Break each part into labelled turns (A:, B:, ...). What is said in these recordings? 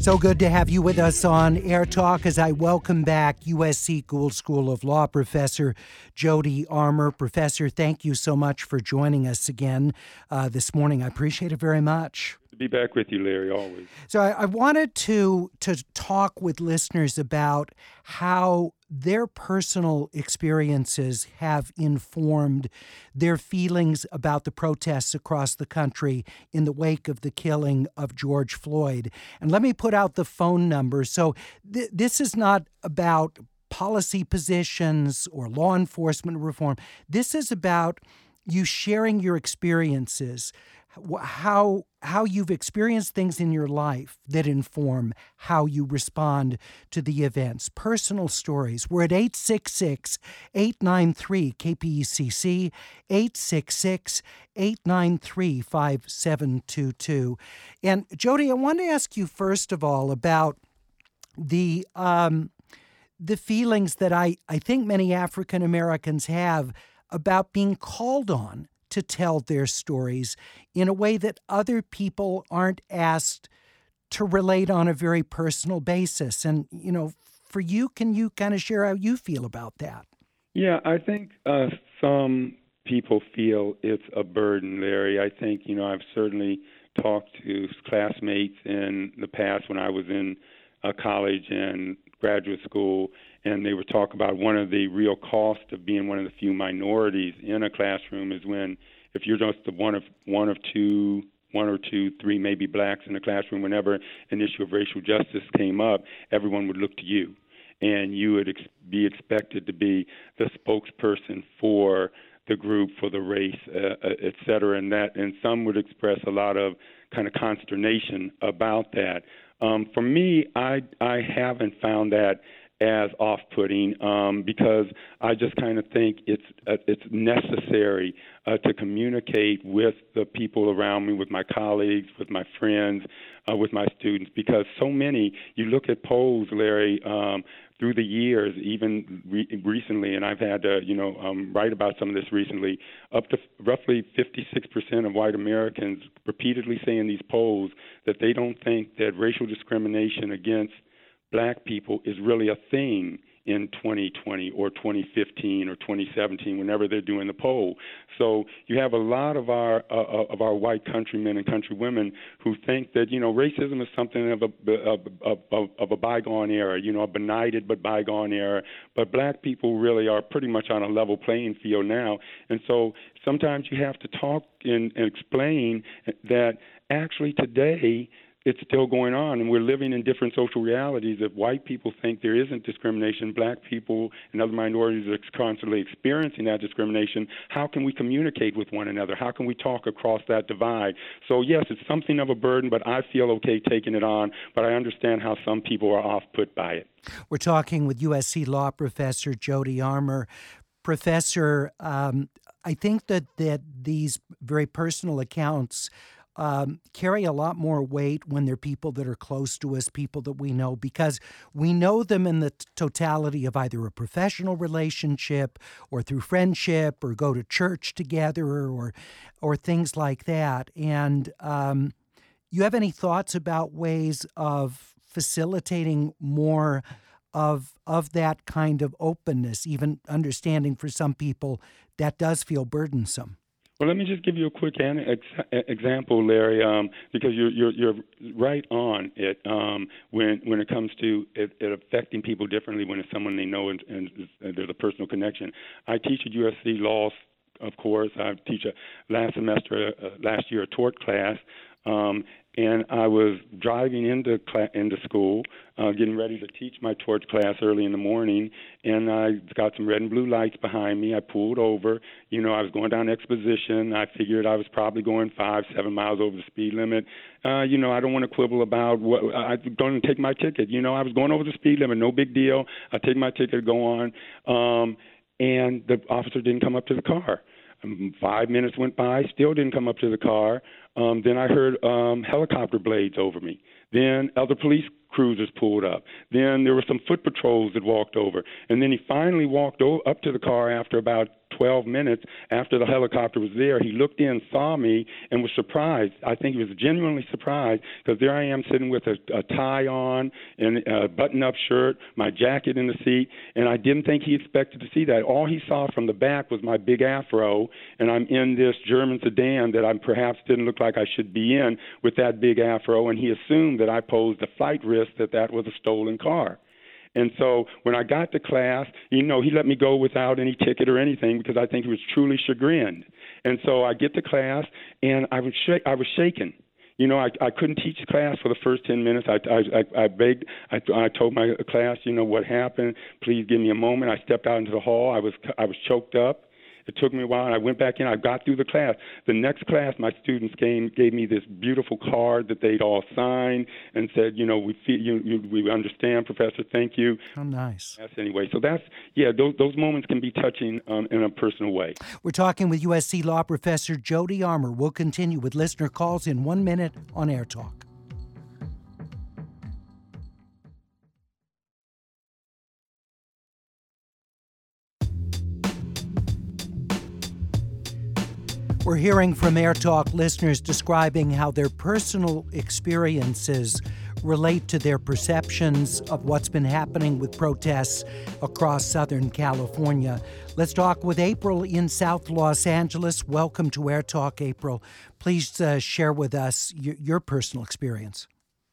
A: So good to have you with us on Air Talk as I welcome back USC Gould School of Law Professor Jody Armour. Professor, thank you so much for joining us again this morning. I appreciate it very much.
B: To be back with you, Larry, always.
A: So I wanted to talk with listeners about how their personal experiences have informed their feelings about the protests across the country in the wake of the killing of George Floyd. And let me put out the phone number. So this is not about policy positions or law enforcement reform. This is about you sharing your experiences, how you've experienced things in your life that inform how you respond to the events, personal stories. We're at 866-893-KPECC, 866-893-5722. And Jody, I want to ask you first of all about the feelings that I think many African Americans have about being called on to tell their stories in a way that other people aren't asked to relate on a very personal basis. And, you know, for you, can you kind of share how you feel about that?
B: Yeah, I think some people feel it's a burden, Larry. I think, I've certainly talked to classmates in the past when I was in college and graduate school, and they would talk about one of the real costs of being one of the few minorities in a classroom is when, if you're just one or two, three maybe blacks in the classroom, whenever an issue of racial justice came up, everyone would look to you, and you would be expected to be the spokesperson for the group, for the race, et cetera, and some would express a lot of kind of consternation about that. For me, I haven't found that as off-putting because I just kind of think it's necessary to communicate with the people around me, with my colleagues, with my friends, with my students, because so many, you look at polls, Larry, through the years, even recently, and I've had to, write about some of this recently, up to roughly 56% of white Americans repeatedly say in these polls that they don't think that racial discrimination against black people is really a thing in 2020 or 2015 or 2017, whenever they're doing the poll. So you have a lot of our white countrymen and countrywomen who think that racism is something of a bygone era, a benighted but bygone era. But black people really are pretty much on a level playing field now, and so sometimes you have to talk and explain that actually today it's still going on, and we're living in different social realities. If white people think there isn't discrimination, black people and other minorities are constantly experiencing that discrimination, how can we communicate with one another? How can we talk across that divide? So, yes, it's something of a burden, but I feel okay taking it on, but I understand how some people are off-put by it.
A: We're talking with USC Law Professor Jody Armour. Professor, I think that these very personal accounts carry a lot more weight when they're people that are close to us, people that we know, because we know them in the totality of either a professional relationship or through friendship or go to church together or things like that. And you have any thoughts about ways of facilitating more of that kind of openness, even understanding for some people that does feel burdensome?
B: Well, let me just give you a quick example, Larry, because you're right on it when it comes to it affecting people differently when it's someone they know and there's a personal connection. I teach at USC Law, of course. I teach last year a tort class. And I was driving into school, getting ready to teach my tort class early in the morning, and I got some red and blue lights behind me. I pulled over. I was going down Exposition. I figured I was probably going 5-7 miles over the speed limit. I don't want to quibble about what I'm going to take my ticket. I was going over the speed limit, no big deal. I take my ticket, go on, and the officer didn't come up to the car. 5 minutes went by, still didn't come up to the car. Then I heard helicopter blades over me. Then other police cruisers pulled up. Then there were some foot patrols that walked over. And then he finally walked up to the car after about 12 minutes after the helicopter was there, he looked in, saw me, and was surprised. I think he was genuinely surprised because there I am sitting with a tie on and a button-up shirt, my jacket in the seat, and I didn't think he expected to see that. All he saw from the back was my big afro, and I'm in this German sedan that I perhaps didn't look like I should be in with that big afro, and he assumed that I posed a flight risk, that was a stolen car. And so when I got to class, he let me go without any ticket or anything because I think he was truly chagrined. And so I get to class, and I was shaken. I couldn't teach class for the first 10 minutes. I begged. I told my class, what happened. Please give me a moment. I stepped out into the hall. I was choked up. It took me a while, and I went back in. I got through the class. The next class, my students gave me this beautiful card that they'd all signed and said, we understand, Professor. Thank you.
A: Oh, nice.
B: Anyway, so those moments can be touching in a personal way.
A: We're talking with USC Law Professor Jody Armour. We'll continue with listener calls in 1 minute on Air Talk. We're hearing from Air Talk listeners describing how their personal experiences relate to their perceptions of what's been happening with protests across Southern California. Let's talk with April in South Los Angeles. Welcome to Air Talk, April. Please share with us your personal experience.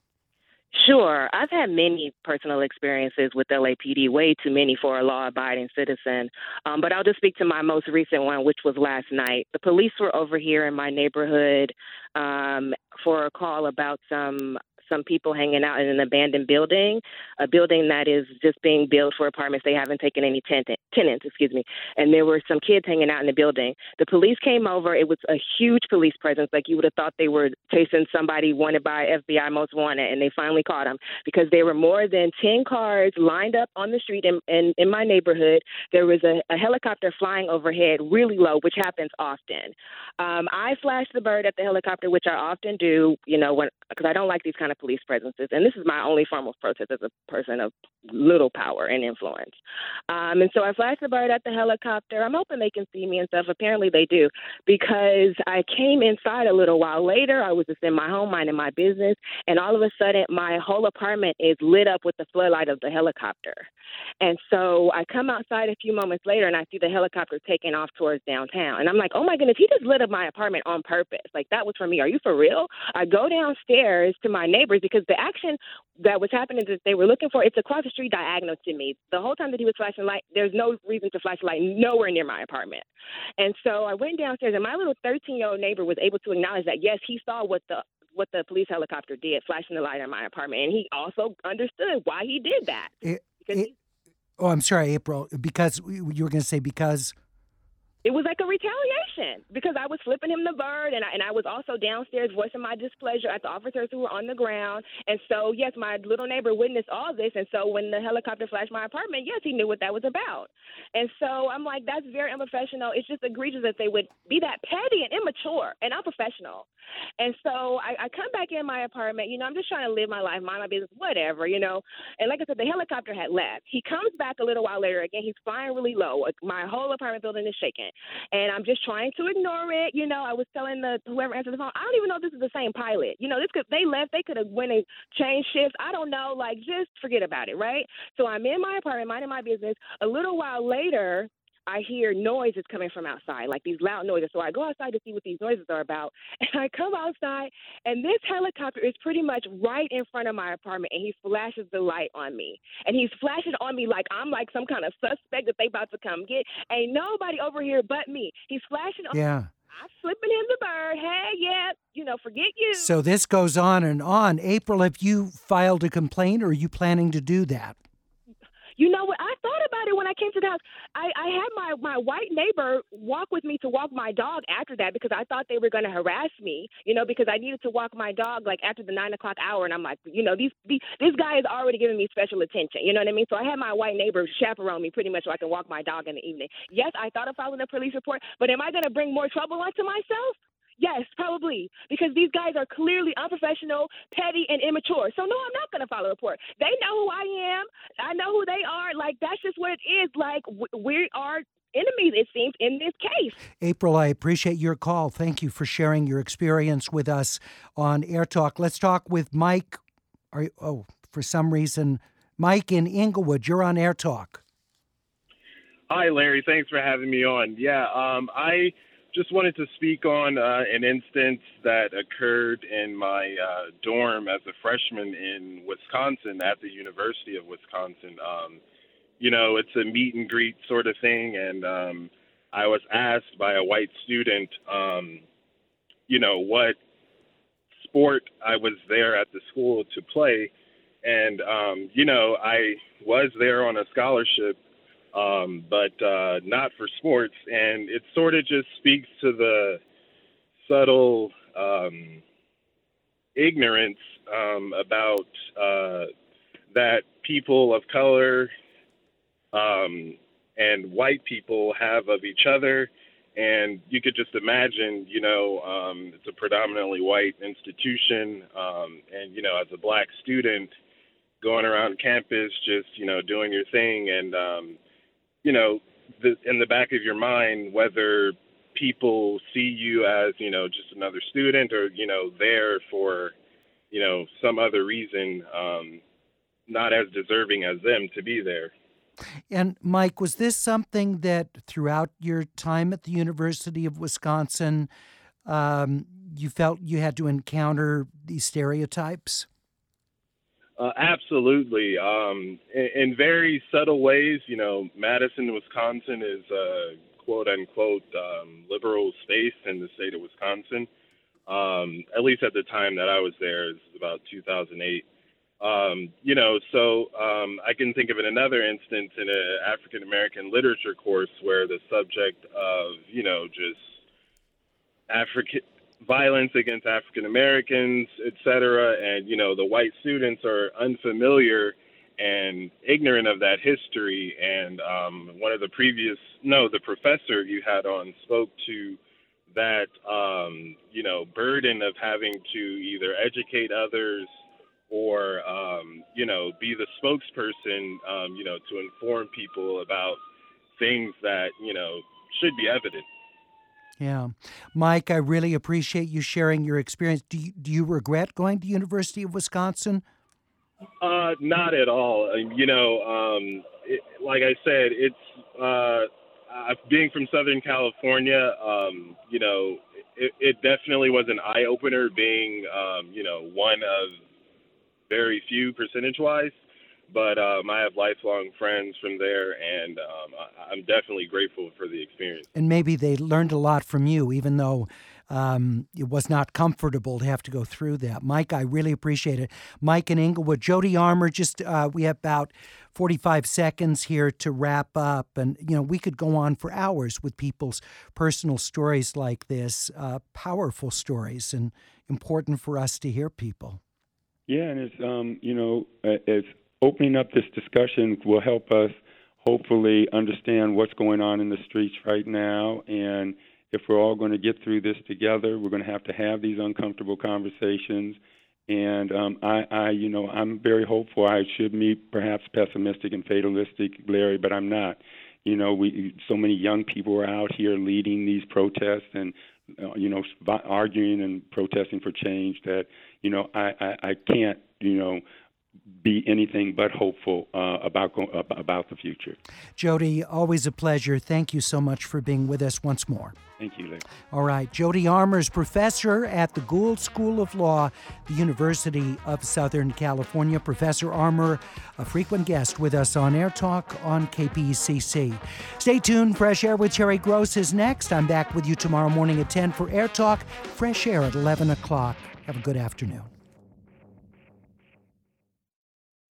C: Sure. I've had many personal experiences with LAPD, way too many for a law-abiding citizen. But I'll just speak to my most recent one, which was last night. The police were over here in my neighborhood for a call about some people hanging out in an abandoned building, a building that is just being built for apartments. They haven't taken any tenants, and there were some kids hanging out in the building. The police came over. It was a huge police presence, like you would have thought they were chasing somebody wanted by FBI Most Wanted, and they finally caught them because there were more than 10 cars lined up on the street in my neighborhood. There was a helicopter flying overhead really low, which happens often. I flashed the bird at the helicopter, which I often do, because I don't like these kind of police presences. And this is my only form of protest as a person of little power and influence. And so I flashed the bird at the helicopter. I'm hoping they can see me and stuff. Apparently they do, because I came inside a little while later. I was just in my home minding my business. And all of a sudden, my whole apartment is lit up with the floodlight of the helicopter. And so I come outside a few moments later and I see the helicopter taking off towards downtown. And I'm like, oh my goodness, he just lit up my apartment on purpose. Like, that was for me. Are you for real? I go downstairs to my neighbors because the action that was happening that they were looking for, it's across the street diagonal to me. The whole time that he was flashing light, there's no reason to flash a light nowhere near my apartment. And so I went downstairs, and my little 13-year-old neighbor was able to acknowledge that, yes, he saw what the police helicopter did, flashing the light in my apartment. And he also understood why he did that.
A: I'm sorry, April, because you were going to say because...
C: It was like a retaliation because I was flipping him the bird, and I was also downstairs voicing my displeasure at the officers who were on the ground. And so, yes, my little neighbor witnessed all this. And so when the helicopter flashed my apartment, yes, he knew what that was about. And so I'm like, that's very unprofessional. It's just egregious that they would be that petty and immature and unprofessional. And so I come back in my apartment. I'm just trying to live my life, mind my business, whatever, And like I said, the helicopter had left. He comes back a little while later. Again, he's flying really low. My whole apartment building is shaking. And I'm just trying to ignore it. I was telling whoever answered the phone, I don't even know if this is the same pilot. They left. They could have went and changed shifts. I don't know. Just forget about it, right? So I'm in my apartment, minding my business. A little while later, I hear noises coming from outside, like these loud noises. So I go outside to see what these noises are about. And I come outside, and this helicopter is pretty much right in front of my apartment, and he flashes the light on me. And he's flashing on me like I'm like some kind of suspect that they about to come get. Ain't nobody over here but me. He's flashing on me. I'm flipping him the bird. Hey, yeah, forget you.
A: So this goes on and on. April, have you filed a complaint, or are you planning to do that?
C: You know what? I thought about it when I came to the house. I had my white neighbor walk with me to walk my dog after that because I thought they were going to harass me, because I needed to walk my dog like after the 9 o'clock hour. And I'm like, this guy is already giving me special attention. You know what I mean? So I had my white neighbor chaperone me pretty much so I can walk my dog in the evening. Yes, I thought of filing a police report, but am I going to bring more trouble onto myself? Yes, probably, because these guys are clearly unprofessional, petty, and immature. So, no, I'm not going to file a report. They know who I am. I know who they are. Like, that's just what it is. Like, we are enemies, it seems, in this case.
A: April, I appreciate your call. Thank you for sharing your experience with us on Air Talk. Let's talk with Mike. For some reason, Mike in Inglewood, you're on Air Talk.
D: Hi, Larry. Thanks for having me on. I just wanted to speak on an instance that occurred in my dorm as a freshman in Wisconsin at the University of Wisconsin. It's a meet and greet sort of thing, and I was asked by a white student, what sport I was there at the school to play. And, I was there on a scholarship, but not for sports. And it sort of just speaks to the subtle ignorance about that people of color and white people have of each other. And you could just imagine, it's a predominantly white institution. And, as a black student going around campus, just, doing your thing. And, in the back of your mind, whether people see you as, just another student or, there for, some other reason, not as deserving as them to be there.
A: And Mike, was this something that throughout your time at the University of Wisconsin, you felt you had to encounter these stereotypes?
D: Absolutely. In very subtle ways, Madison, Wisconsin is a quote unquote liberal space in the state of Wisconsin. At least at the time that I was there, it was about 2008. I can think of another instance in an African American literature course where the subject of, just violence against African Americans, et cetera, and, the white students are unfamiliar and ignorant of that history. And the professor you had on spoke to that, burden of having to either educate others or, be the spokesperson, to inform people about things that, should be evident.
A: Yeah. Mike, I really appreciate you sharing your experience. Do you regret going to University of Wisconsin?
D: Not at all. Like I said, it's being from Southern California, it definitely was an eye-opener being, one of very few percentage-wise, but I have lifelong friends from there, and I'm definitely grateful for the experience.
A: And maybe they learned a lot from you, even though it was not comfortable to have to go through that. Mike, I really appreciate it. Mike in Inglewood. Jody Armour, we have about 45 seconds here to wrap up. And, we could go on for hours with people's personal stories like this, powerful stories, and important for us to hear people.
B: Yeah, and it's opening up this discussion will help us hopefully understand what's going on in the streets right now. And if we're all going to get through this together, we're going to have these uncomfortable conversations. And I'm very hopeful. I should be perhaps pessimistic and fatalistic, Larry, but I'm not. So many young people are out here leading these protests and, arguing and protesting for change that, I can't, be anything but hopeful about the future.
A: Jody, always a pleasure. Thank you so much for being with us once more.
B: Thank you, Larry.
A: All right. Jody Armour is professor at the Gould School of Law, the University of Southern California. Professor Armour, a frequent guest with us on Air Talk on KPCC. Stay tuned. Fresh Air with Terry Gross is next. I'm back with you tomorrow morning at 10 for Air Talk. Fresh Air at 11 o'clock. Have a good afternoon.